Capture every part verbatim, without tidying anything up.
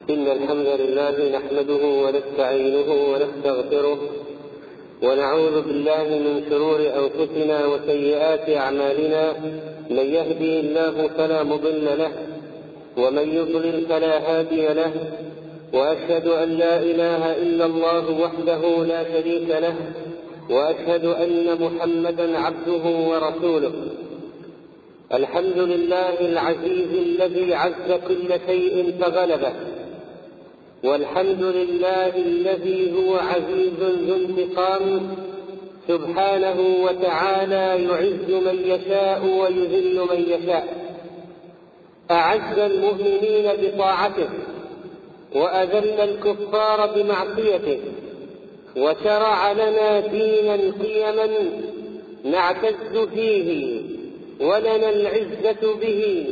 إن الحمد لله نحمده ونستعينه ونستغفره ونعوذ بالله من شرور أنفسنا وسيئات أعمالنا. من يهدي الله فلا مضل له ومن يضلل فلا هادي له، وأشهد أن لا إله إلا الله وحده لا شريك له، وأشهد أن محمدا عبده ورسوله. الحمد لله العزيز الذي عز كل شيء فغلبه، والحمد لله الذي هو عزيز ذو انتقام سبحانه وتعالى، يعز من يشاء ويذل من يشاء. أعز المؤمنين بطاعته وأذل الكفار بمعصيته، وشرع لنا دينا قيما نعتز فيه ولنا العزة به،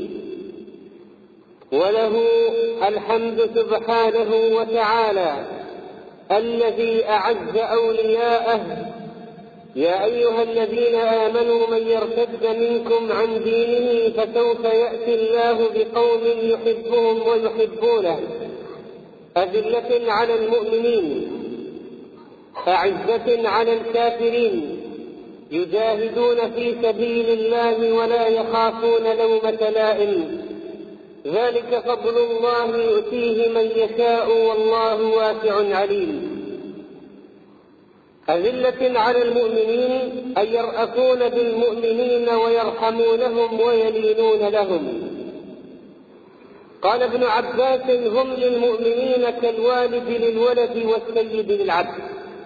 وله الحمد سبحانه وتعالى الذي أعز أولياءه. يا أيها الذين آمنوا من يرتد منكم عن دينه فسوف يأتي الله بقوم يحبهم ويحبونه، أذلة على المؤمنين أعزة على الكافرين، يجاهدون في سبيل الله ولا يخافون لومة لائم. ذلك فضل الله يؤتيه من يشاء والله واسع عليم. أذلة على المؤمنين أي يرأفون بالمؤمنين ويرحمونهم ويلينون لهم. قال ابن عباس: هم للمؤمنين كالوالد للولد والسيد للعبد.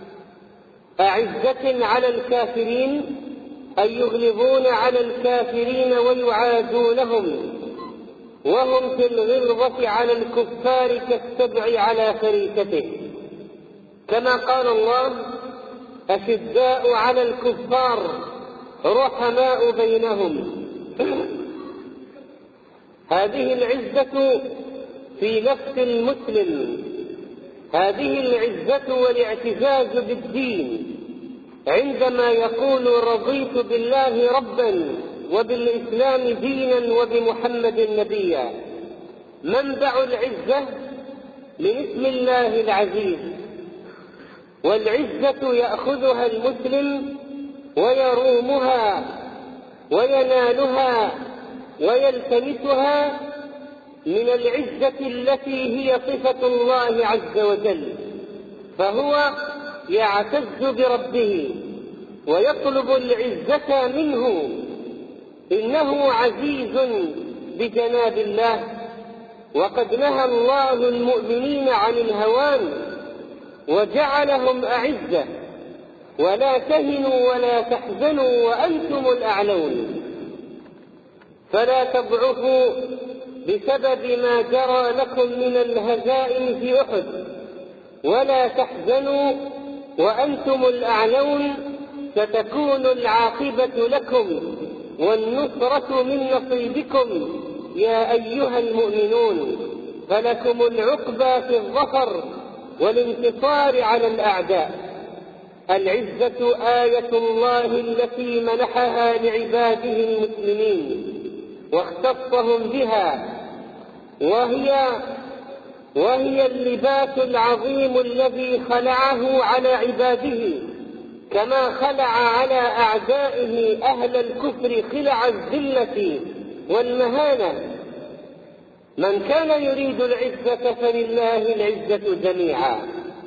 أعزة على الكافرين أي يغلبون على الكافرين ويعادونهم، وهم في الغلظة على الكفار كالسبع على فريسته، كما قال الله: أشداء على الكفار رحماء بينهم. هذه العزة في نفس المسلم، هذه العزة والاعتزاز بالدين عندما يقول: رضيت بالله ربا وبالإسلام دينا وبمحمد نبيا. منبع العزة من اسم الله العزيز، والعزة يأخذها المسلم ويرومها وينالها ويلتمسها من العزة التي هي صفة الله عز وجل، فهو يعتز بربه ويطلب العزة منه، إنه عزيز بجناب الله. وقد نهى الله المؤمنين عن الهوان وجعلهم أعزة: ولا تهنوا ولا تحزنوا وأنتم الأعلون. فلا تضعفوا بسبب ما جرى لكم من الهزائم في أحد، ولا تحزنوا وأنتم الأعلون، ستكون العاقبة لكم والنصرة من نصيبكم يا أيها المؤمنون، فلكم العقبى في الظفر والانتصار على الأعداء. العزة آية الله التي منحها لعباده المسلمين واختصهم بها، وهي وهي اللباس العظيم الذي خلعه على عباده، كما خلع على أعدائه أهل الكفر خلع الذلة والمهانة. من كان يريد العزة فلله العزة جميعا،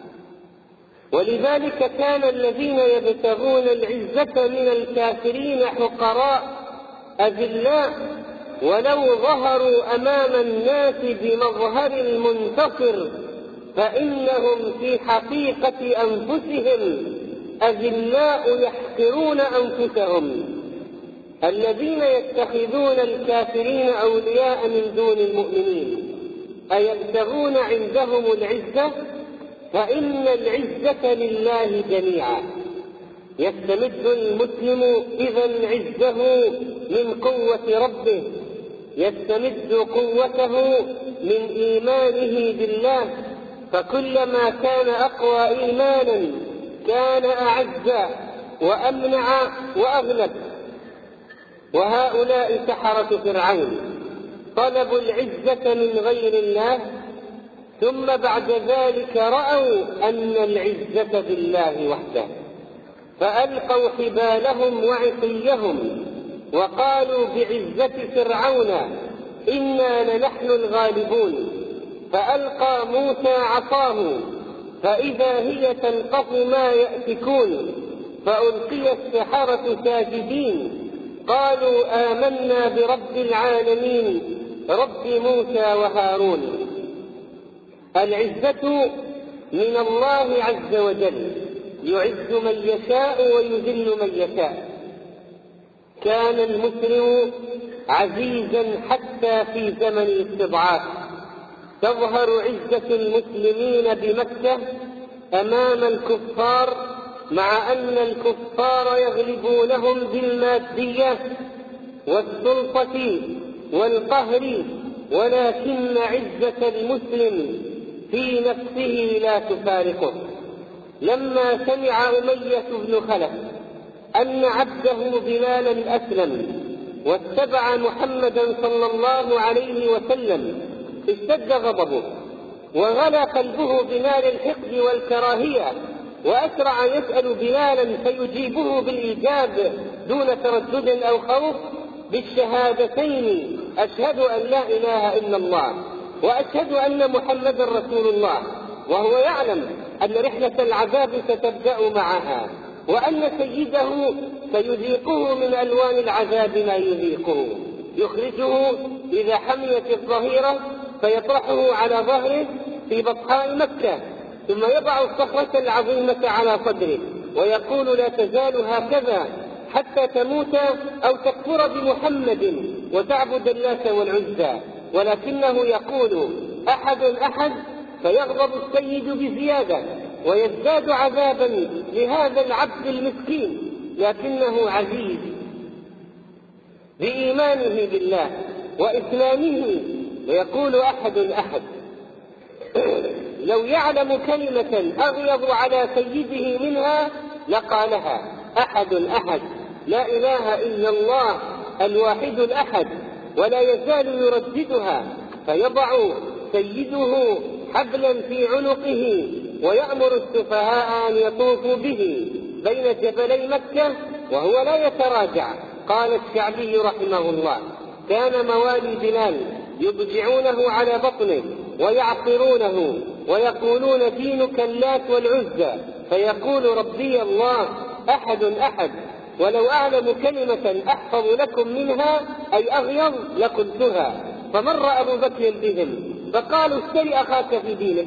ولذلك كان الذين يبتغون العزة من الكافرين حقراء أذلاء، ولو ظهروا أمام الناس بمظهر المنتصر فإنهم في حقيقة أنفسهم أذلاء يحقرون أنفسهم. الذين يتخذون الكافرين أولياء من دون المؤمنين أيبتغون عندهم العزة؟ فإن العزة لله جميعا. يستمد المسلم إذن عزه من قوة ربه، يستمد قوته من إيمانه بالله، فكلما كان أقوى إيمانا كان أعز وأمنع وأغلب. وهؤلاء سحرة فرعون طلبوا العزة من غير الله ثم بعد ذلك رأوا أن العزة بالله وحده، فألقوا حبالهم وعصيهم وقالوا بعزة فرعون إنا لنحن الغالبون. فألقى موسى عصاه فإذا هي تلقف ما يأفكون، فألقي السحرة ساجدين قالوا آمنا برب العالمين رب موسى وهارون. العزة من الله عز وجل، يعز من يشاء ويذل من يشاء. كان المسلم عزيزا حتى في زمن الاستضعاف، تظهر عزة المسلمين بمكة أمام الكفار، مع أن الكفار يغلبونهم بالمادية والسلطة والقهر، ولكن عزة المسلم في نفسه لا تفارقه. لما سمع أمية بن خلف أن عبده بلالا أسلم واتبع محمدا صلى الله عليه وسلم اشتد غضبه وغلى قلبه بنار الحقد والكراهية، وأسرع يسأل بلالا فيجيبه بالإيجاب دون تردد أو خوف بالشهادتين: أشهد أن لا إله إلا الله وأشهد أن محمدا رسول الله، وهو يعلم أن رحلة العذاب ستبدأ معها، وأن سيده سيذيقه من ألوان العذاب ما يذيقه، يخرجه إذا حميت الظهيرة فيطرحه على ظهره في بطحاء مكة، ثم يضع الصخرة العظيمة على صدره ويقول: لا تزال هكذا حتى تموت أو تكفر بمحمد وتعبد اللات والعزى. ولكنه يقول: أحد أحد، فيغضب السيد بزيادة ويزداد عذابا لهذا العبد المسكين، لكنه عزيز بإيمانه بالله وإسلامه، ويقول: أحد أحد. لو يعلم كلمة أغيظ على سيده منها لقالها: أحد أحد، لا إله إلا الله الواحد الأحد، ولا يزال يرددها. فيضع سيده حبلا في عنقه ويأمر السفهاء أن يطوفوا به بين جبلي مكة وهو لا يتراجع. قال الشعبي رحمه الله: كان موالي بلال يضجعونه على بطنه ويعقرونه ويقولون: دينك اللات والعزى، فيقول: ربي الله أحد أحد، ولو أعلم كلمة أحفظ لكم منها أي أغيظ لقلتها. فمر أبو بكر بهم فقالوا: اشتري أخاك في دينك،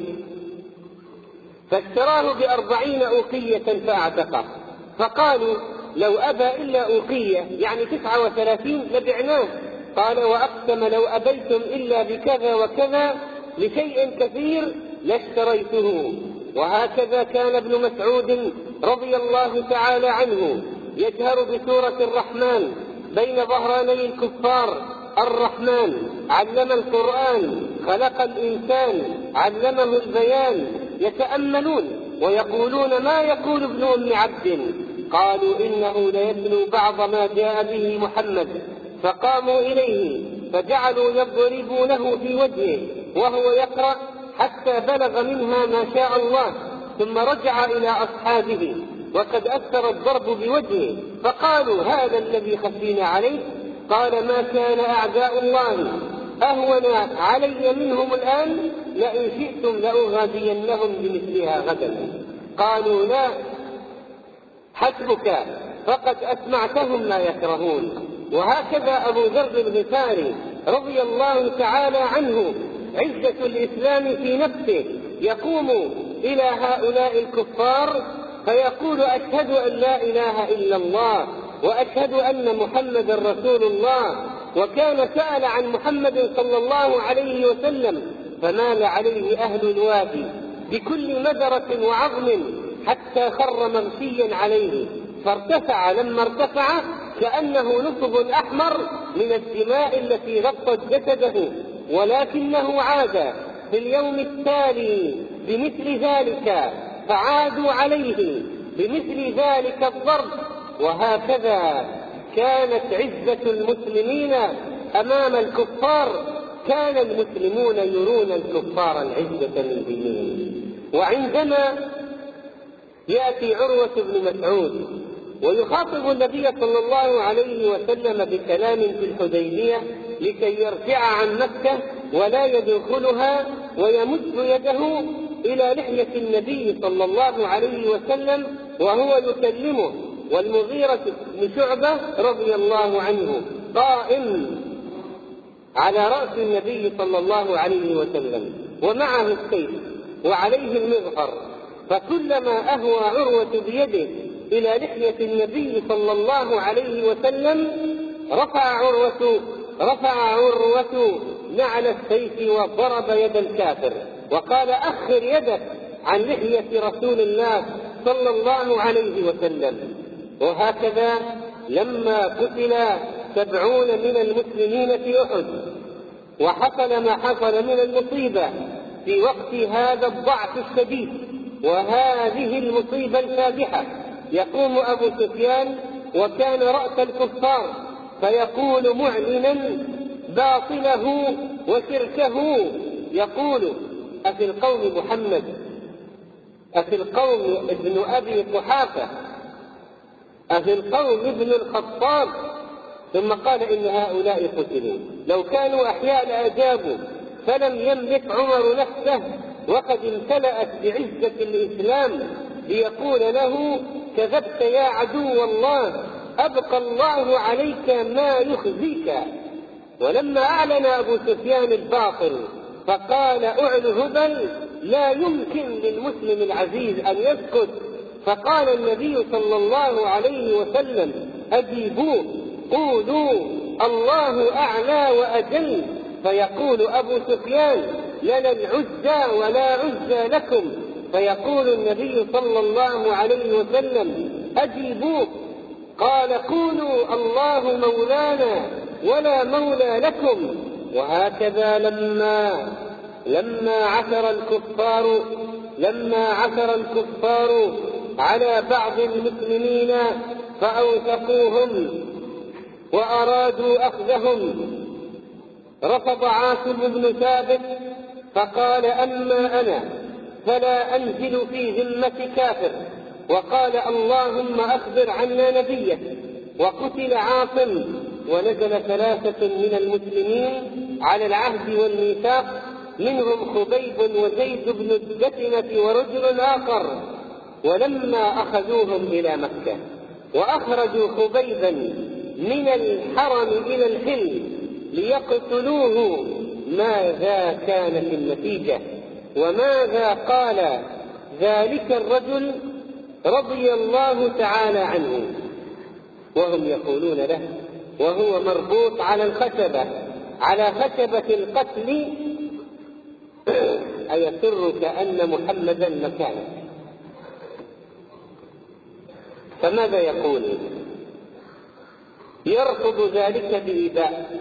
فاشتراه بأربعين أوقية فأعتقه. فقالوا: لو أبى إلا أوقية يعني تسعة وثلاثين لبعناه. قال: وأقسم لو أبيتم إلا بكذا وكذا لشيء كثير لاشتريته. وهكذا كان ابن مسعود رضي الله تعالى عنه يجهر بسورة الرحمن بين ظهراني الكفار: الرحمن علم القرآن خلق الإنسان علمه البيان. يتأملون ويقولون: ما يقول ابن أم عبد؟ قالوا: إنه ليتلو بعض ما جاء به محمد. فقاموا إليه فجعلوا يضربونه في وجهه وهو يقرأ حتى بلغ منها ما شاء الله، ثم رجع إلى أصحابه وقد أثر الضرب بوجهه، فقالوا: هذا الذي خفينا عليه. قال: ما كان أعداء الله أهون علي منهم الآن، لئن شئتم لأغادينهم بمثلها غدا. قالوا: لا، حسبك، فقد أسمعتهم ما يكرهون. وهكذا أبو ذر الغفاري رضي الله تعالى عنه عزة الإسلام في نفسه، يقوم إلى هؤلاء الكفار فيقول: أشهد أن لا إله إلا الله وأشهد أن محمد رسول الله. وكان سأل عن محمد صلى الله عليه وسلم فمال عليه أهل الوادي بكل مدرة وعظم حتى خر مغشيا عليه، فارتفع لما ارتفع كأنه نصب أحمر من الدماء التي غطت جسده، ولكنه عاد في اليوم التالي بمثل ذلك، فعادوا عليه بمثل ذلك الضرب. وهكذا كانت عزة المسلمين أمام الكفار، كان المسلمون يرون الكفار العزة من دينهم. وعندما يأتي عروة بن مسعود ويخاطب النبي صلى الله عليه وسلم بكلام في الحديبية لكي يرجع عن مكة ولا يدخلها، ويمد يده إلى لحية النبي صلى الله عليه وسلم وهو يكلمه، والمغيرة بن شعبة رضي الله عنه قائم على رأس النبي صلى الله عليه وسلم ومعه السيف وعليه المغفر، فكلما أهوى عروة بيده إلى لحية النبي صلى الله عليه وسلم رفع عروة رفع عروة نعل السيف وضرب يد الكافر وقال: أخر يدك عن لحية رسول الله صلى الله عليه وسلم. وهكذا لما قتل سبعون من المسلمين في أحد وحصل ما حصل من المصيبة في وقت هذا الضعف الشديد وهذه المصيبة الفادحة، يقوم أبو سفيان وكان رأس الكفار فيقول معلنا باطله وشركه، يقول: أفي القوم محمد، أفي القوم ابن أبي قحافة، أفي القوم ابن الخطاب. ثم قال: إن هؤلاء قتلوا، لو كانوا أحياء لأجابوا، فلم يملك عمر نفسه وقد امتلأت بعزة الإسلام ليقول له: كذبت يا عدو الله، أبقى الله عليك ما يخزيك. ولما أعلن أبو سفيان الباطل فقال: أعلى هبل، لا يمكن للمسلم العزيز أن يسكت. فقال النبي صلى الله عليه وسلم: أجيبوه، قولوا الله أعلى وأجل. فيقول أبو سفيان: لنا العزى ولا عزى لكم. فيقول النبي صلى الله عليه وسلم: أجيبوه. قال: قولوا الله مولانا ولا مولى لكم. وهكذا لما لما عثر الكفار لما عثر الكفار على بعض المسلمين فأوثقوهم وأرادوا أخذهم، رفض عاصم بن ثابت فقال: أما أنا فلا أنزل في ذمة كافر. وقال: اللهم أخبر عنا نبيك. وقتل عاصم، ونزل ثلاثة من المسلمين على العهد والميثاق، منهم خبيب وزيد بن الدثنة ورجل آخر. ولما أخذوهم إلى مكة وأخرجوا خبيبا من الحرم إلى الحل ليقتلوه، ماذا كانت النتيجة؟ وماذا قال ذلك الرجل رضي الله تعالى عنه وهم يقولون له وهو مربوط على الخشبة على خشبة القتل: أيسرك أن محمدا مكانك؟ فماذا يقول؟ يرفض ذلك بإباء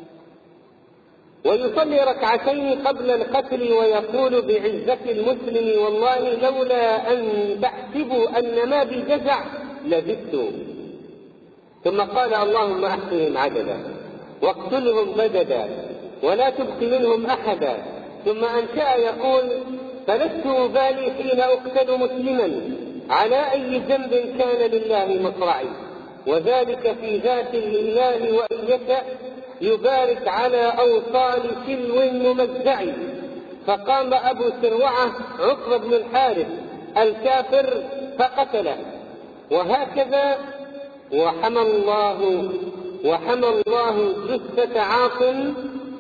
ويصلي ركعتين قبل القتل ويقول بعزة المسلم: والله لولا أن تحسبوا أن ما بي جزع لزدت. ثم قال: اللهم أحصهم عددا واقتلهم بددا ولا تبق منهم أحدا. ثم أنشأ يقول: فلست أبالي حين أقتل مسلما على أي ذنب كان لله مصرعي، وذلك في ذات الله، وإن يشاء يبارك على أوصال سلو ممزع. فقام أبو سروعة عقبة بن الحارث الكافر فقتله. وهكذا وحمى الله وحمى الله جثة عاصم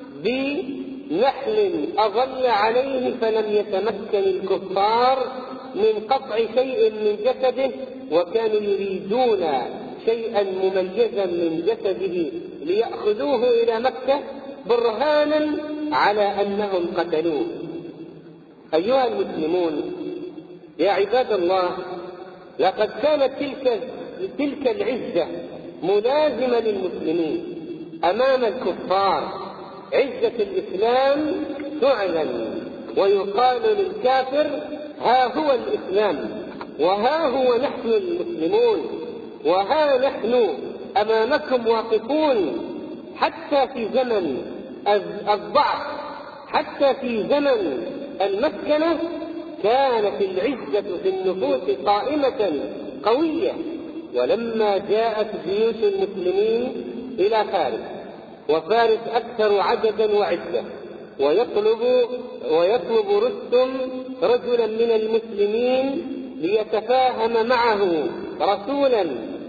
بنحل أظل عليه، فلم يتمكن الكفار من قطع شيء من جسده، وكانوا يريدون شيئا مميزا من جسده ليأخذوه إلى مكة برهانا على أنهم قتلوه. أيها المسلمون، يا عباد الله، لقد كانت تلك تلك العزة ملازمة للمسلمين أمام الكفار. عزة الإسلام تعلن ويقال للكافر: ها هو الإسلام، وها هو نحن المسلمون، وها نحن أمامكم واقفون. حتى في زمن الضعف حتى في زمن المسكنة كانت العزة في النفوس قائمة قوية. ولما جاءت جيوش المسلمين إلى فارس، وفارس أكثر عددا وعزة، ويطلب ويطلب رستم رجلا من المسلمين ليتفاهم معه رسولا،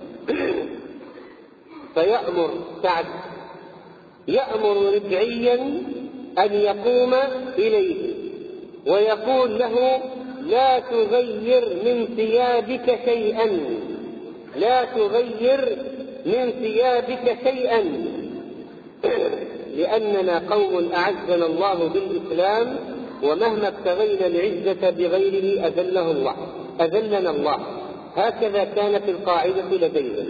فيأمر سعد يأمر ربعيا أن يقوم إليه ويقول له: لا تغير من ثيابك شيئا، لا تغير من ثيابك شيئا، لأننا قوم أعزنا الله بالإسلام، ومهما ابتغينا العزة بغيره أذله الله أذلنا الله. هكذا كانت القاعدة لدينا.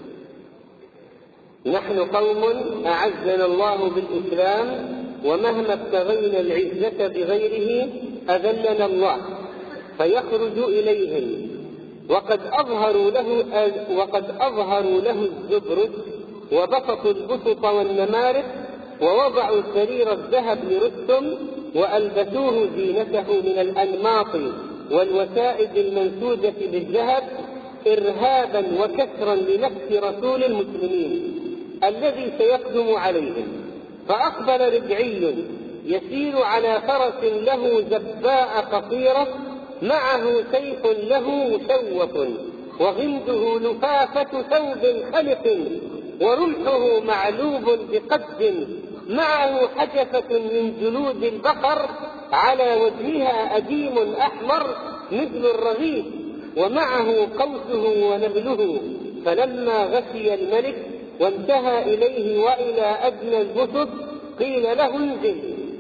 نحن قوم أعزنا الله بالإسلام، ومهما ابتغينا العزة بغيره أذلنا الله. فيخرج إليهم وقد أظهروا له وقد أظهروا له الزبرد، وبسطوا البسط والنمارق، ووضعوا سرير الذهب لرستم، وألبسوه زينته من الأنماط والوسائد المنسوجة بالذهب، إرهابا وكسرا لنفس رسول المسلمين الذي سيقدم عليهم. فأقبل ربعي يسير على فرس له زباء قصيرة، معه سيف له مشوف، وغمده لفافة ثوب خلق، ورمحه معلوب بقد، معه حجفة من جلود البقر، على وجهها أديم أحمر مثل الرغيف، ومعه قوسه ونبله. فلما غشي الملك وانتهى إليه وإلى أدنى البسط قيل له: انزل.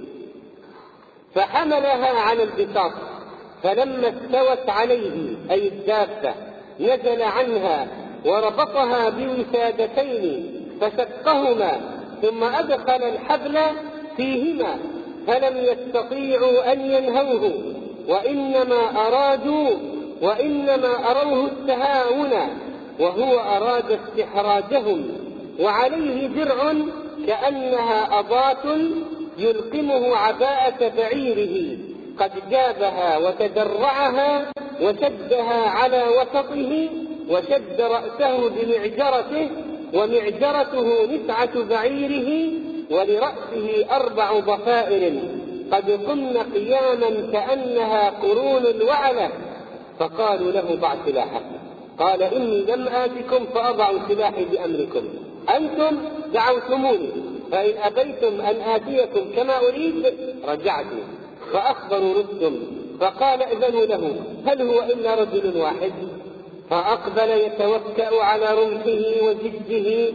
فحملها على البساط، فلما استوت عليه أي الدابة نزل عنها وربطها بوسادتين فشقهما، ثم أدخل الحبل فيهما، فلم يستطيعوا أن ينهوه، وإنما أرادوا وإنما أروه التهاون، وهو أراد استحراجهم. وعليه درع كأنها أضاة يلقمه عباءة بعيره، قد جابها وتدرعها وشدها على وسطه، وشد رأسه بمعجرته، ومعجرته نسعة بعيره، ولرأسه أربع ضفائر قد قمن قياما كأنها قرون الوعلة. فقالوا له: ضع سلاحك. قال: إني لم آتكم فأضع سلاحي بأمركم، أنتم دعوتموني، فإن أبيتم أن آتيكم كما أريد رجعت. فأخبروا رستم، فقال: إذنوا له، هل هو إلا رجل واحد؟ فأقبل يتوكأ على رمحه وجده،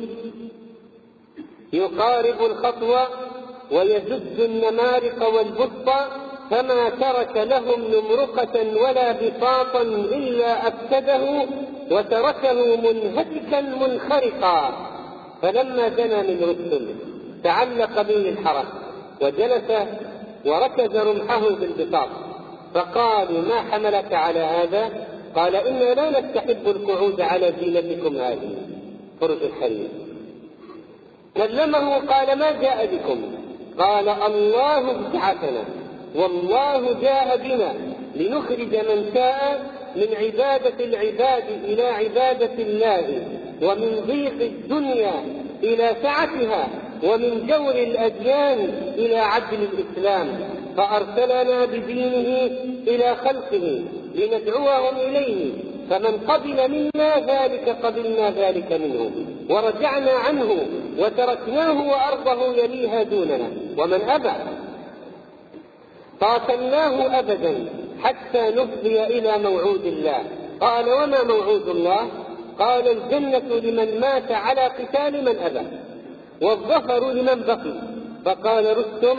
يقارب الخطوة ويزد النمارق والبسط، فما ترك لهم نمرقة ولا بساطا إلا أفسده، وتركه منهتكا منخرقا. فلما دنا من رستم تعلق به الحرس، وجلس وركز رمحه بالبساط. فقالوا: ما حملك على هذا؟ قال: إنا لا نستحب القعود على زينتكم هذه، فرس الحرير. كلمه قال: ما جاء بكم؟ قال: الله ابتعثنا، والله جاء بنا لنخرج من شاء من عبادة العباد إلى عبادة الله، ومن ضيق الدنيا إلى سعتها، ومن جور الأديان إلى عدل الإسلام، فأرسلنا بدينه إلى خلقه لندعوهم إليه، فمن قبل منا ذلك قبلنا ذلك منه، ورجعنا عنه وتركناه وأرضه يليها دوننا، ومن أبى قاتلناه أبدا حتى نفضي إلى موعود الله. قال: وما موعود الله؟ قال: الجنة لمن مات على قتال من أبى، والظفر لمن بقي. فقال رستم: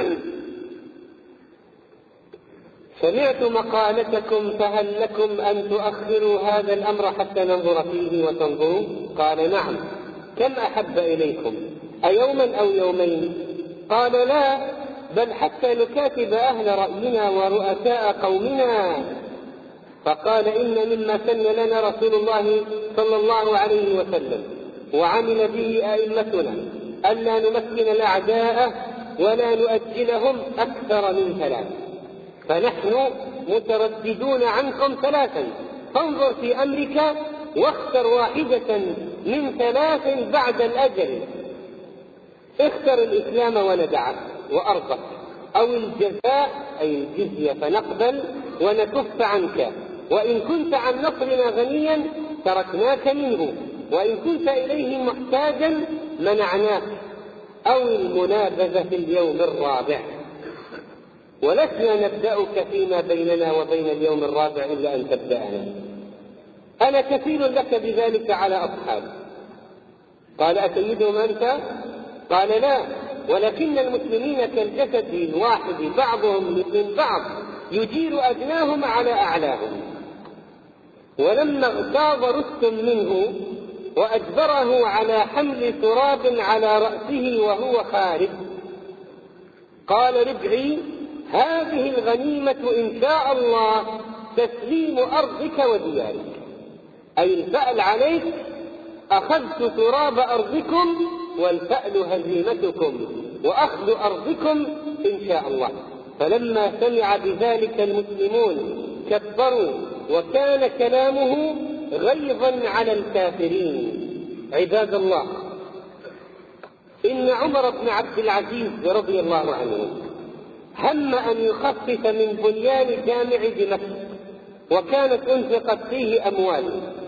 سمعت مقالتكم، فهل لكم أن تؤخروا هذا الأمر حتى ننظر فيه وتنظروا؟ قال: نعم. كم أحب إليكم، أيوما أو يومين؟ قال: لا، بل حتى نكاتب أهل رأينا ورؤساء قومنا. فقال: إن مما سن لنا رسول الله صلى الله عليه وسلم وعمل به أئمتنا ألا نمكن الأعداء ولا نؤجلهم أكثر من ثلاث، فنحن مترددون عنكم ثلاثا، فانظر في أمرك واختر واحدة من ثلاث بعد الأجل، اختر الإسلام وندعك وأرضك، أو الجزاء أي الجزية فنقبل ونكف عنك، وإن كنت عن نصرنا غنيا تركناك منه، وإن كنت إليه محتاجا منعناك، أو المنابذة في اليوم الرابع، ولسنا نبدأك فيما بيننا وبين اليوم الرابع إلا أن تبدأنا، أنا كفيل لك بذلك على أصحابي. قال أتيدهم أنت؟ قال لا، ولكن المسلمين كالجسد الواحد بعضهم من بعض يجير أدناهم على أعلاهم. ولما اغتاظ رستم منه وأجبره على حمل تراب على رأسه وهو خارج، قال ربعي هذه الغنيمة إن شاء الله تسليم أرضك وديارك، أي الفأل عليك، أخذت تراب أرضكم والفأل هزيمتكم وأخذ أرضكم إن شاء الله. فلما سمع بذلك المسلمون كبروا، وكان كلامه غيظا على الكافرين. عباد الله، إن عمر بن عبد العزيز رضي الله عنه هم أن يخفف من بنيان جامع دمشق، وكانت أنفقت فيه أموال،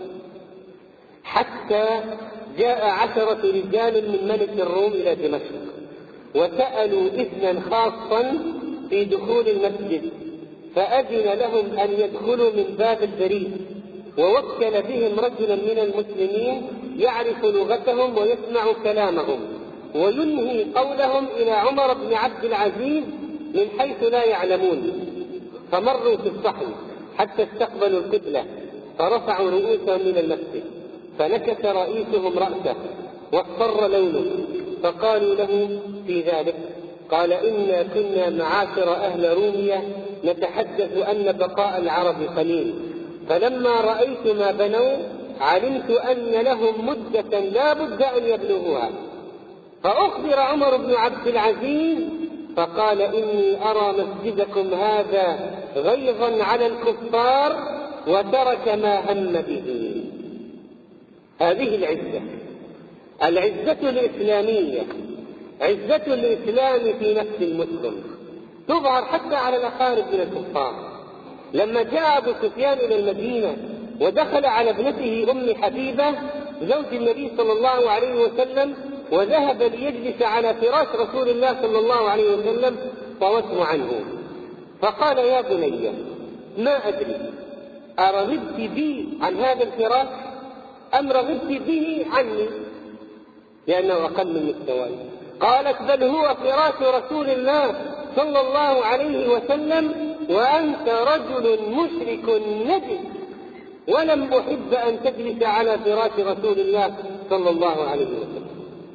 حتى جاء عشرة رجال من ملك الروم إلى دمشق وسألوا إذنا خاصا في دخول المسجد، فأذن لهم أن يدخلوا من باب البريد، ووكل بهم رجلا من المسلمين يعرف لغتهم ويسمع كلامهم وينهي قولهم إلى عمر بن عبد العزيز من حيث لا يعلمون. فمروا في الصحن حتى استقبلوا القبلة، فرفعوا رؤوسهم من المسجد، فنكس رئيسهم رأسه واصفر لونه، فقالوا له في ذلك، قال إنا كنا معاشر أهل رومية نتحدث أن بقاء العرب قليل، فلما رأيت ما بنوا علمت أن لهم مدة لا بد أن يبلغوها. فأخبر عمر بن عبد العزيز فقال إني أرى مسجدكم هذا غيظا على الكفار وترك ما هم به. هذه العزة، العزة الإسلامية، عزة الإسلام في نفس المسلم، تظهر حتى على الأقارب من الكفار. لما جاء أبو سفيان إلى المدينة ودخل على ابنته أم حبيبة زوج النبي صلى الله عليه وسلم وذهب ليجلس على فراش رسول الله صلى الله عليه وسلم، طوته عنه فقال يا بني ما أدري أرغبت بي عن هذا الفراش أم رغبت به عني، لأنه أقل من مستواي. قالت بل هو فراش رسول الله صلى الله عليه وسلم وأنت رجل مشرك نجس، ولم أحب أن تجلس على فراش رسول الله صلى الله عليه وسلم.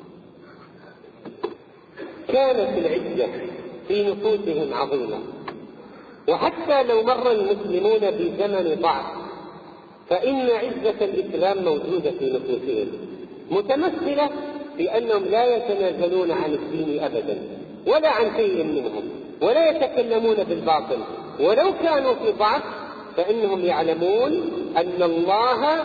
كانت العزة في نفوسهم عظيمة، وحتى لو مر المسلمون بزمن ضعف فإن عزة الإسلام موجودة في نفوسهم، متمثلة بأنهم لا يتنازلون عن الدين أبدا ولا عن شيء منهم، ولا يتكلمون بالباطل، ولو كانوا في ضعف فإنهم يعلمون أن الله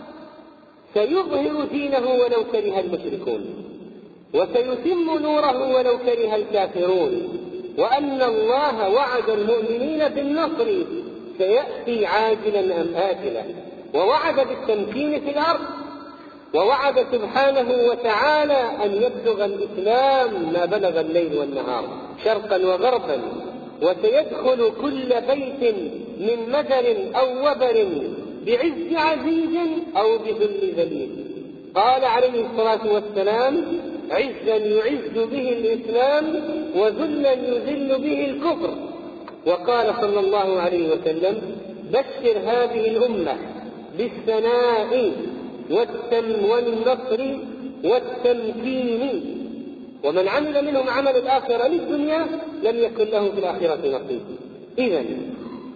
سيظهر دينه ولو كره المشركون، وسيتم نوره ولو كره الكافرون، وأن الله وعد المؤمنين بالنصر سيأتي عاجلا أم آجلا، ووعد بالتمكين في الأرض، ووعد سبحانه وتعالى أن يبلغ الإسلام ما بلغ الليل والنهار شرقا وغربا، وسيدخل كل بيت من مدر أو وبر بعز عزيز أو بذل ذليل. قال عليه الصلاة والسلام عزا يعز به الإسلام وذلا يذل به الكفر. وقال صلى الله عليه وسلم بشر هذه الأمة بالثناء والتم والنصر والتمكين، ومن عمل منهم عمل الآخرة للدنيا لم يكن له في الآخرة نصيب. إذن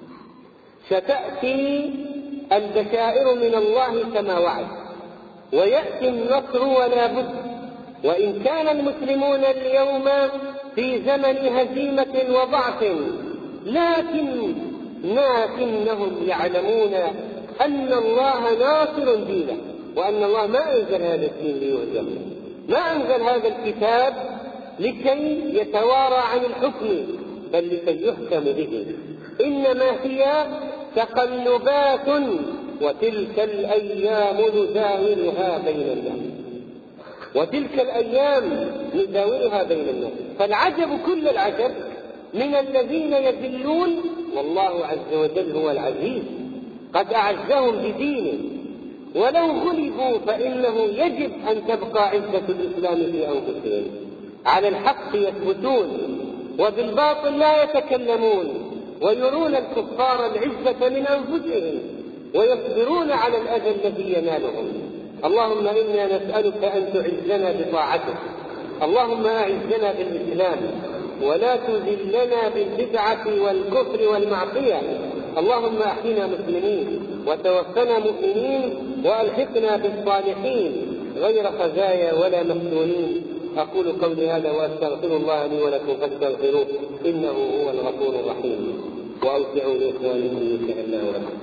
ستأتي البشائر من الله كما وعد، ويأتي النصر ولا بد. وإن كان المسلمون اليوم في زمن هزيمة وضعف، لكن لكنهم يعلمون أن الله ناصر دينه، وأن الله ما أنزل هذا الدين ليهزم، ما أنزل هذا الكتاب لكي يتوارى عن الحكم، بل لكي يحكم به. إنما هي تقلبات وتلك الأيام نداولها بين الناس، وتلك الأيام نداولها بين الناس. فالعجب كل العجب من الذين يذلون، والله عز وجل هو العزيز قد أعزهم بدينه، ولو غلبوا فإنه يجب أن تبقى عزة الإسلام في أنفسهم، على الحق يثبتون وبالباطل لا يتكلمون، ويرون الكفار العزة من أنفسهم ويصبرون على الأذى الذي ينالهم. اللهم إنا نسألك أن تعزنا بطاعتك، اللهم أعزنا بالإسلام ولا تذلنا بالبدعة والكفر والمعصية. اللهم أحينا مسلمين وتوفنا مؤمنين وألحقنا بالصالحين غير خزايا ولا مفتونين. أقول قولي هذا وأستغفر الله لي ولكم فاستغفروه إنه هو الغفور الرحيم، وأوسعوا لإخوانكم يسع الله لكم.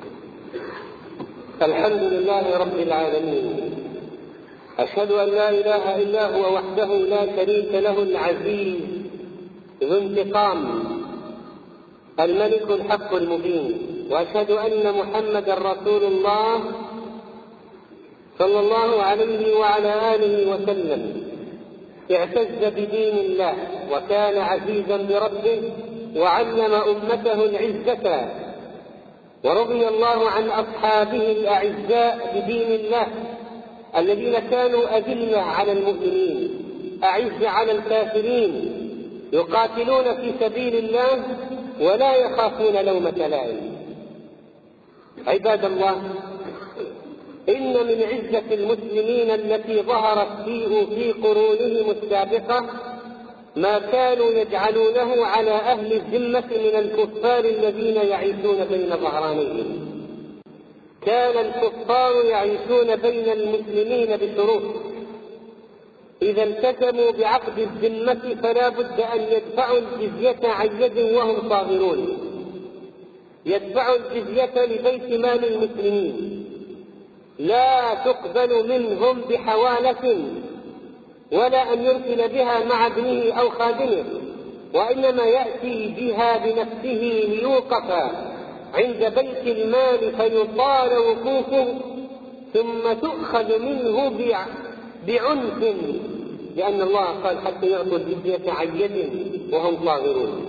الحمد لله رب العالمين، أشهد أن لا إله إلا هو وحده لا شريك له العزيز ذو انتقام الملك الحق المبين، وأشهد أن محمدا رسول الله صلى الله عليه وعلى آله وسلم، اعتز بدين الله وكان عزيزا بربه وعلم أمته العزة، ورضي الله عن أصحابه الأعزاء بدين الله الذين كانوا أذلة على المؤمنين أعز على الكافرين، يقاتلون في سبيل الله ولا يخافون لومة لائم. عباد الله، إن من عزة المسلمين التي ظهرت في قرونهم السابقة ما كانوا يجعلونه على أهل الذمة من الكفار الذين يعيشون بين ظهرانيهم. كان الكفار يعيشون بين المسلمين بشروط، إذا التزموا بعقد الذمة فلا بد أن يدفعوا الجزية عن يد وهم صاغرون، يدفعوا الجزية لبيت مال المسلمين، لا تقبل منهم بحوالة ولا أن يرسل بها مع ابنه أو خادمه، وإنما يأتي بها بنفسه ليوقف عند بيت المال فيطال وقوفه ثم تؤخذ منه بعنف، لأن الله قال حتى يعطوا الجزية عن يد وهم صاغرون.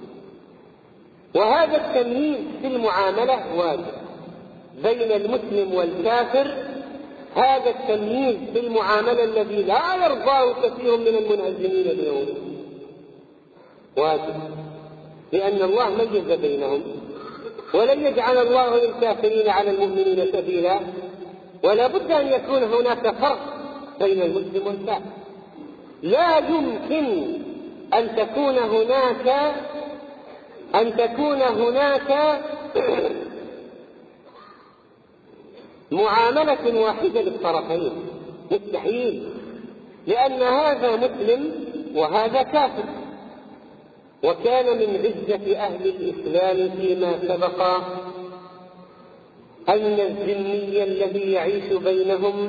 وهذا التمييز في المعاملة واجب بين المسلم والكافر، هذا التمييز في المعاملة الذي لا يرضاه كثير من المنهزمين اليوم واجب، لأن الله ميز بينهم، ولن يجعل الله للكافرين على المؤمنين سبيلا، ولا بد أن يكون هناك فرق بين المسلم والكافر. لا يمكن أن تكون هناك أن تكون هناك معاملة واحدة للطرفين، مستحيل، لأن هذا مسلم وهذا كافر. وكان من عزة أهل الإسلام فيما سبق أن الذمي الذي يعيش بينهم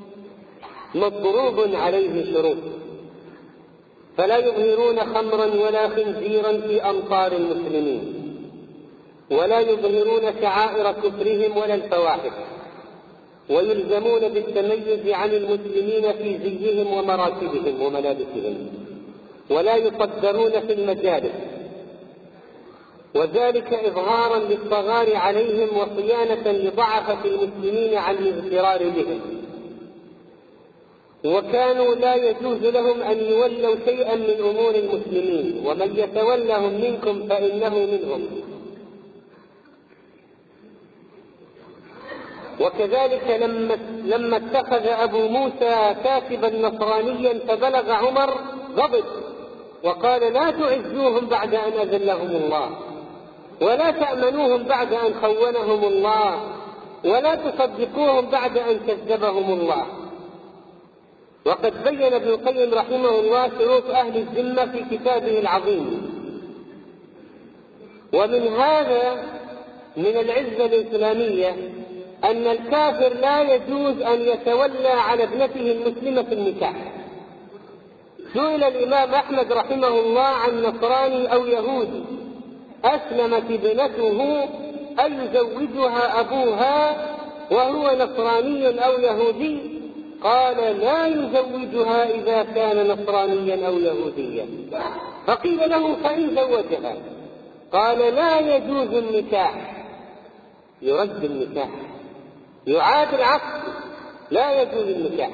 مضروب عليه شروط، فلا يظهرون خمرا ولا خنزيرا في أمطار المسلمين، ولا يظهرون شعائر كفرهم ولا الفواحش، ويلزمون بالتميز عن المسلمين في زيهم ومراتبهم وملابسهم، ولا يصدرون في المجالس، وذلك إظهارا للصغار عليهم وصيانة لضعفة المسلمين عن الاغترار بهم. وكانوا لا يجوز لهم أن يولوا شيئا من أمور المسلمين، ومن يتولهم منكم فإنه منهم. وكذلك لما, لما اتخذ أبو موسى كاتبا نصرانيا فبلغ عمر غضب وقال: لا تعزوهم بعد أن أذلهم الله، ولا تأمنوهم بعد أن خونهم الله، ولا تصدقوهم بعد أن كذبهم الله. وقد بين ابن القيم رحمه الله شروط أهل الذمة في كتابه العظيم. ومن هذا من العزة الإسلامية أن الكافر لا يجوز أن يتولى على ابنته المسلمة في النكاح. سئل الإمام أحمد رحمه الله عن نصراني أو يهودي أسلمت ابنته أن يزوجها أبوها وهو نصراني أو يهودي؟ قال لا يزوجها إذا كان نصرانيا أو يهوديا. فقيل له فإن زوجها؟ قال لا يجوز النكاح، يرد النكاح، يعاد العقد، لا يجوز النكاح.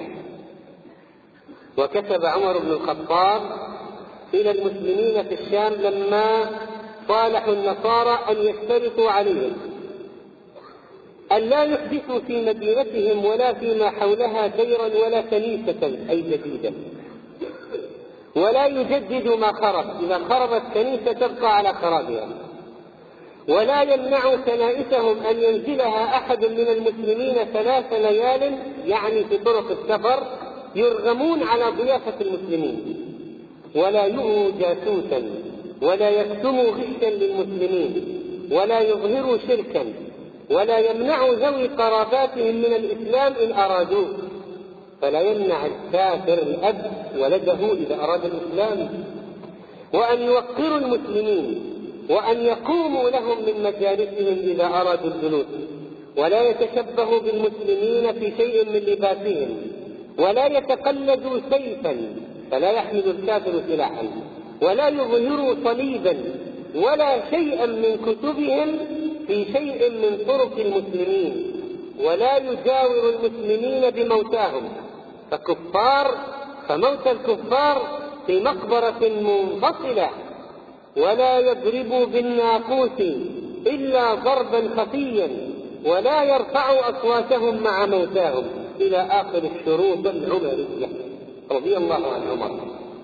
وكتب عمر بن الخطاب إلى المسلمين في الشام لما صالحوا النصارى أن يشترطوا عليهم أن لا يحدثوا في مدينتهم ولا فيما حولها ديرا ولا كنيسة أي جديدة، ولا يجددوا ما خرب، إذا خربت كنيسة تبقى على خرابها، ولا يمنعوا كنائسهم أن ينزلها أحد من المسلمين ثلاث ليال، يعني في طرق السفر، يرغمون على ضيافة المسلمين، ولا يؤووا جاسوسا، ولا يكتموا غشا للمسلمين، ولا يظهروا شركا، ولا يمنعوا ذوي قراباتهم من الإسلام إن أرادوه. فلا يمنع الكافر الأب ولده إذا أراد الإسلام، وأن يوقروا المسلمين، وأن يقوموا لهم من مجالسهم إذا أرادوا الجلوس، ولا يتشبهوا بالمسلمين في شيء من لباسهم، ولا يتقلدوا سيفا فلا يحمل الكافر سلاحا، ولا يظهروا صليبا ولا شيئا من كتبهم في شيء من طرق المسلمين، ولا يجاور المسلمين بموتاهم، فكفار فموت الكفار في مقبرة منفصلة، ولا يضربوا بالناقوس إلا ضربا خفيا، ولا يرفعوا أصواتهم مع موتاهم، إلى آخر الشروط العمرية رضي الله عن عمر.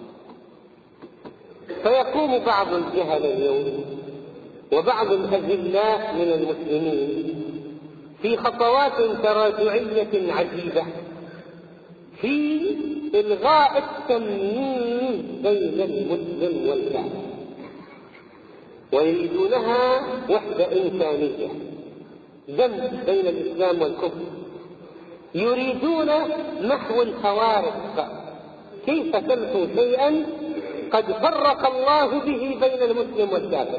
فيقوم بعض الجهل اليوم وبعض الأذلاء من المسلمين في خطوات تراجعية عجيبة في إلغاء التمييز بين المسلم والكافر، ويريدونها وحدة إنسانية، ذنب بين الإسلام والكفر، يريدون محو الفوارق. كيف تمحو شيئا قد فرق الله به بين المسلم والكافر؟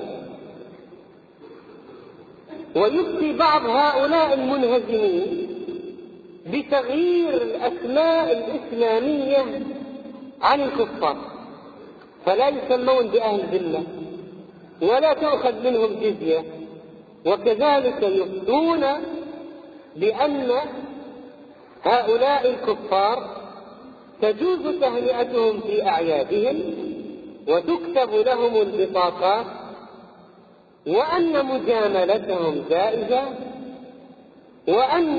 ويفتي بعض هؤلاء المنهزمين بتغيير الأسماء الإسلامية عن الكفار، فلا يسمون بأهل ذمة ولا تؤخذ منهم جزية، وكذلك يفتون بأن هؤلاء الكفار تجوز تهنئتهم في أعيادهم وتكتب لهم البطاقات، وأن مجاملتهم جائزة، وأن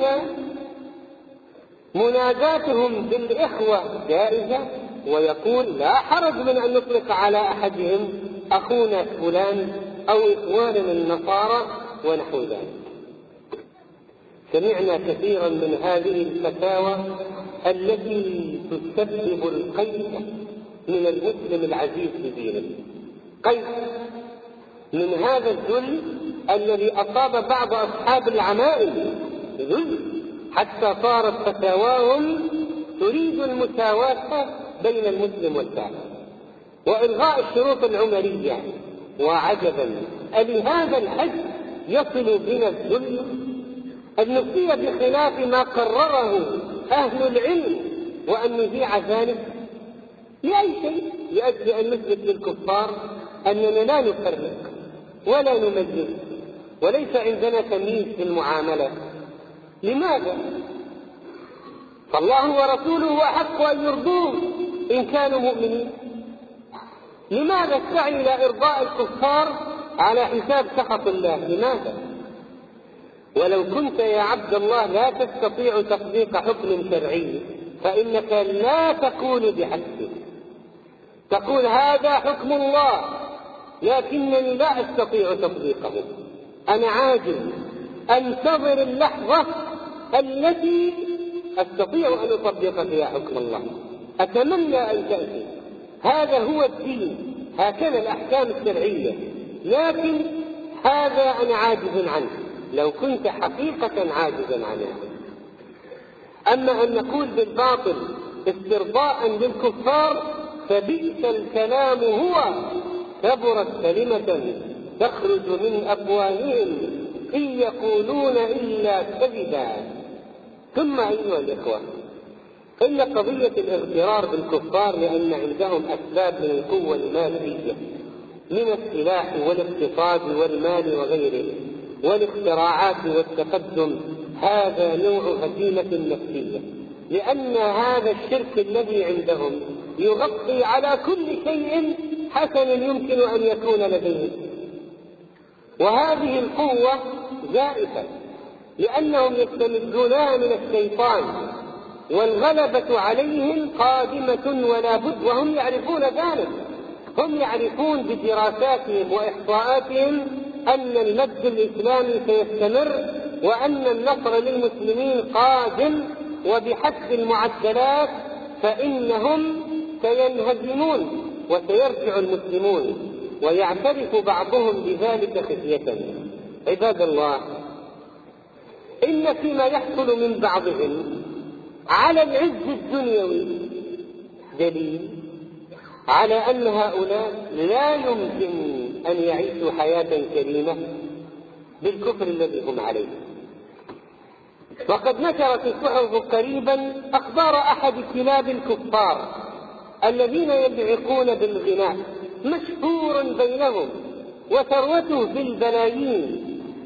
مناداتهم بالإخوة جائزة، ويقول لا حرج من أن نطلق على أحدهم أخونا فلان أو إخواننا النصارى ونحو ذلك. سمعنا كثيرا من هذه الفتاوى التي تسبب القيء من المسلم العزيز بدينه، قيء من هذا الذل الذي أصاب بعض أصحاب العمائم، ذل حتى صارت فتاواهم تريد المساواة بين المسلم والكافر وإلغاء الشروط العمرية. وعجبا ألهذا الحد يصل بنا الذل أن نفتي بخلاف ما قرره أهل العلم وأن نذيع ذلك لأي شيء؟ لأجل أن نثبت للكفار أننا لا نفرق ولا نميز وليس عندنا تمييز في المعاملة. لماذا؟ فالله ورسوله أحق أن يرضوه إن كانوا مؤمنين. لماذا السعي إلى إرضاء الكفار على حساب سخط الله؟ لماذا؟ ولو كنت يا عبد الله لا تستطيع تطبيق حكم شرعي فإنك لا تقول بحسبه، تقول هذا حكم الله لكنني لا أستطيع تطبيقه، أنا عاجز، أنتظر اللحظة التي أستطيع أن أطبق فيها حكم الله. أتمنى أن تأتي، هذا هو الدين، هكذا الأحكام الشرعية، لكن هذا أنا عاجز عنه لو كنت حقيقة عاجزا عنه. أما أن نقول بالباطل استرضاء للكفار فبئس الكلام هو، كبرت كلمة تخرج من أفواههم إن يقولون إلا كذبا. ثم أيها الإخوة، إن قضية الاغترار بالكفار لأن عندهم أسباب من القوة المادية من السلاح والاقتصاد والمال وغيره والاختراعات والتقدم، هذا نوع هزيمة نفسية، لأن هذا الشرك الذي عندهم يغطي على كل شيء حسن يمكن أن يكون لديهم. وهذه القوة زائفة لأنهم يستمدونها من الشيطان، والغلبة عليهم قادمة ولا بد، وهم يعرفون ذلك. هم يعرفون بدراساتهم وإحصاءاتهم أن المد الإسلامي سيستمر وأن النصر للمسلمين قادم، وبحسب المعدلات فإنهم سينهزمون وسيرجع المسلمون، ويعترف بعضهم بذلك خفية. عباد الله، إن فيما يحصل من بعضهم على العز الدنيوي دليل على أن هؤلاء لا يمكن أن يعيشوا حياة كريمة بالكفر الذي هم عليه. وقد نشرت الصحف قريبا أخبار أحد كلاب الكفار الذين يدعقون بالغناء، مشهور بينهم وثروته في البلايين.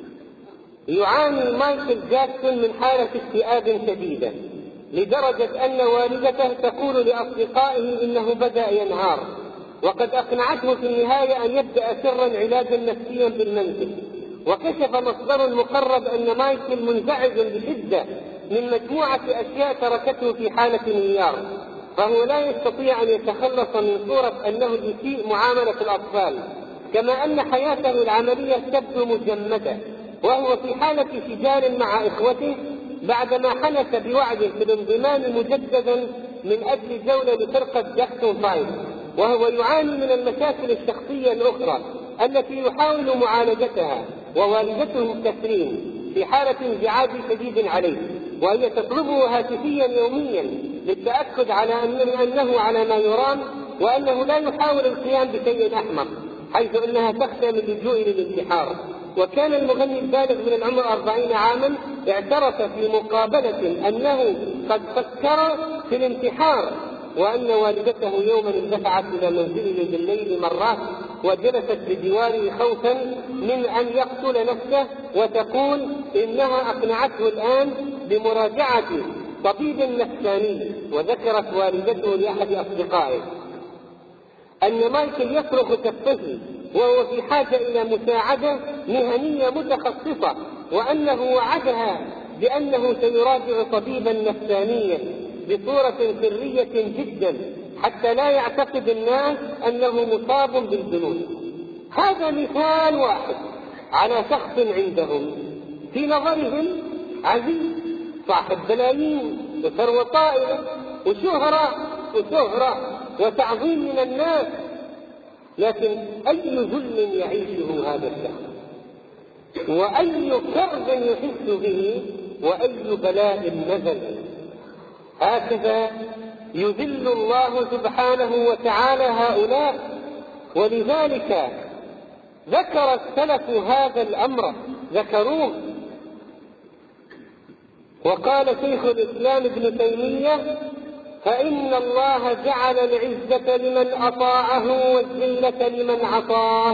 يعاني مايكل جاكسون من حالة اكتئاب شديدة لدرجة أن والدته تقول لأصدقائه إنه بدأ ينهار، وقد أقنعته في النهاية أن يبدأ سرا علاجا نفسيا بالمنزل. وكشف مصدر مقرب أن مايكل منزعج بشدة من مجموعة أشياء تركته في حالة انهيار، فهو لا يستطيع أن يتخلص من صورة أنه يسيء معاملة الأطفال، كما أن حياته العملية تبدو مجمدة، وهو في حالة شجار مع إخوته بعدما حنث بوعد في الانضمام مجددا من أجل جولة لفرقة جاكسون فايف، وهو يعاني من المشاكل الشخصية الأخرى التي يحاول معالجتها. ووالدته كثرين في حالة انزعاج شديد عليه، وهي تطلبه هاتفيا يوميا للتأكد على أنه على ما يرام، وأنه لا يحاول القيام بشيء أحمق، حيث أنها تخشى من اللجوء للانتحار. وكان المغني البالغ من العمر أربعين عاما اعترف في مقابلة أنه قد فكر في الانتحار، وأن والدته يوما اندفعت إلى منزله بالليل مرات وجلست بجواره خوفا من أن يقتل نفسه، وتقول إنها أقنعته الآن بمراجعة طبيب نفساني. وذكرت والدته لأحد أصدقائه أن مايكل يصرخ كالطفل وهو في حاجة إلى مساعدة مهنية متخصصة، وأنه وعدها بأنه سيراجع طبيبا نفسانيا بصورة سرية جدا حتى لا يعتقد الناس أنه مصاب بالجنون. هذا مثال واحد على شخص عندهم في نظرهم عزيز، صاحب بلايين وثروة طائلة وشهرة وشهرة وتعظيم من الناس، لكن أي ذل يعيشه هذا الشخص، وأي كرب يحس به، وأي بلاء نزل. هكذا يذل الله سبحانه وتعالى هؤلاء. ولذلك ذكر السلف هذا الأمر، ذكروه. وقال شيخ الإسلام ابن تيمية: فإن الله جعل العزة لمن أطاعه والذلة لمن عصاه.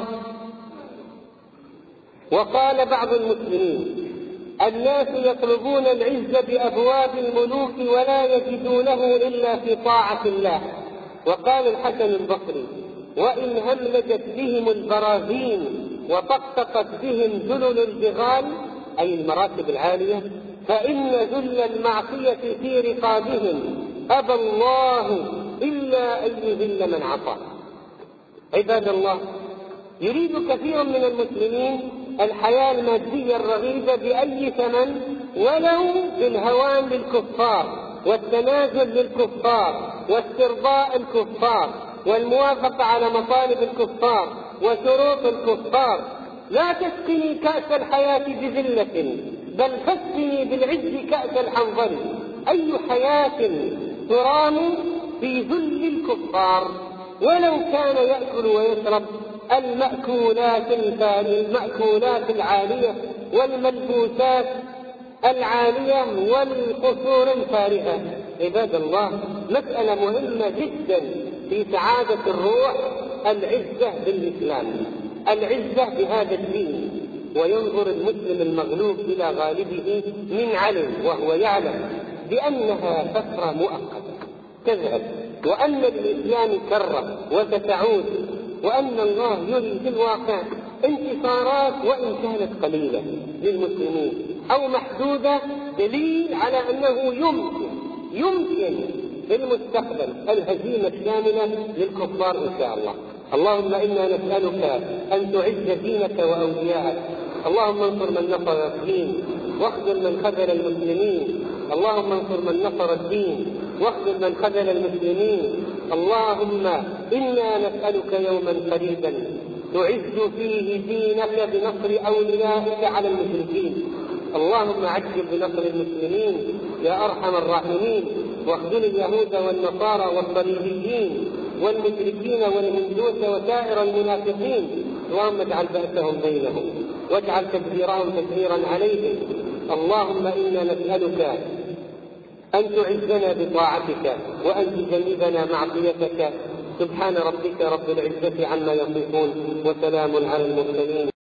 وقال بعض المسلمين: الناس يطلبون العزة بأبواب الملوك ولا يجدونه إلا في طاعة الله. وقال الحسن البصري: وإن هملجت بهم البراذين وطقطقت بهم ذلل الجغال، أي المراتب العالية، فإن ذل المعصية في رقابهم أبى الله إلا أن يذل من عصى. عباد الله، يريد كثير من المسلمين الحياة المادية الرغيدة بأي ثمن ولو بالهوان للكفار، والتنازل للكفار واسترضاء الكفار والموافقة على مطالب الكفار وشروط الكفار. لا تسقني كأس الحياة بذلة بل فاسقني بالعز كأس الحنظل. أي حياة ترام في ذل الكفار ولو كان يأكل ويشرب المأكولات المأكولات العالية والملبوسات العالية والقصور الفارهة. عباد الله، مسألة مهمة جدا في سعادة الروح، العزة بالإسلام، العزة بهذا الدين. وينظر المسلم المغلوب إلى غالبه من علم وهو يعلم بأنها فترة مؤقتة تذهب، وأن الإسلام كرة وستعود، وأن الله يري في الواقع انتصارات وإن كانت قليلة للمسلمين أو محدودة، دليل على أنه يمكن يمكن في المستقبل الهزيمة الشاملة للكفار إن شاء الله. اللهم إنا نسألك أن تعز دينك وأولياءك. اللهم انصر من نصر الدين واخذل من خذل المسلمين. اللهم انصر من نصر الدين واخذل من خذل المسلمين. اللهم إنا نسألك يوما قريبا تعز فيه دينك بنصر أوليائك على المشركين. اللهم عجل بنصر المسلمين يا أرحم الراحمين، واخذل اليهود والنصارى والصليبيين والمشركين والهندوس وسائر المنافقين. اللهم اجعل بأسهم بينهم واجعل تدبيرهم تدبيرا عليهم. اللهم إنا نسألك أن تعزنا بطاعتك وأن تجنبنا معصيتك. سبحان ربك رب العزة عما يصفون وسلام على المرسلين.